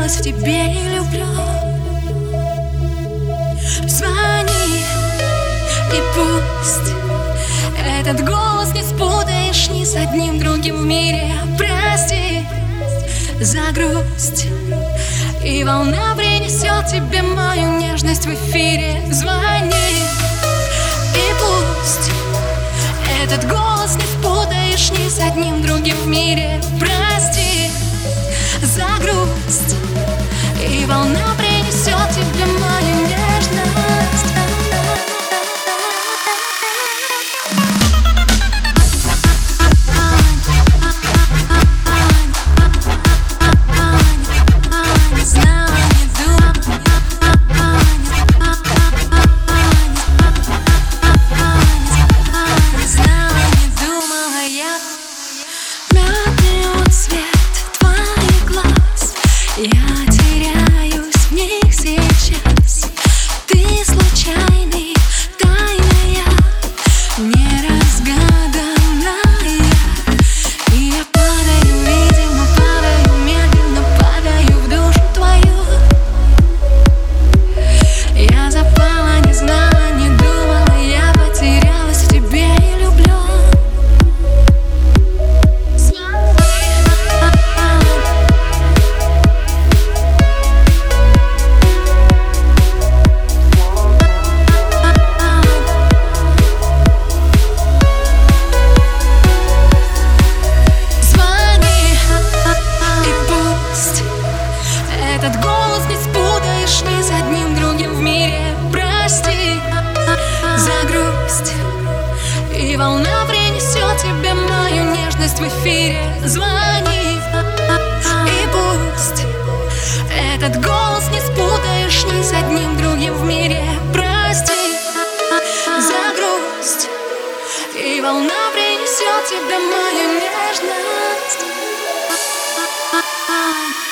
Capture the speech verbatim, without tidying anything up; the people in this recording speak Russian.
потерялась в тебе и люблю. Звони, и пусть этот голос не спутаешь ни с одним другим в мире. Прости за грусть, и волна принесет тебе мою нежность в эфире. Звони, и пусть этот голос не спутаешь ни с одним другим в мире. Прости за грусть, и волна принесет тебе мою нежность. Я теряюсь в них сейчас. Ты случайный, тайная, неразгаданная. И я падаю, видимо, падаю, медленно падаю в душу твою. Я запала, не знала, не думала, я потерялась в тебе и люблю. Этот голос не спутаешь ни с одним другим в мире. Прости за грусть, и волна принесет тебе мою нежность в эфире. Звони, и пусть этот голос не спутаешь ни с одним другим в мире. Прости за грусть, и волна принесет тебе мою нежность.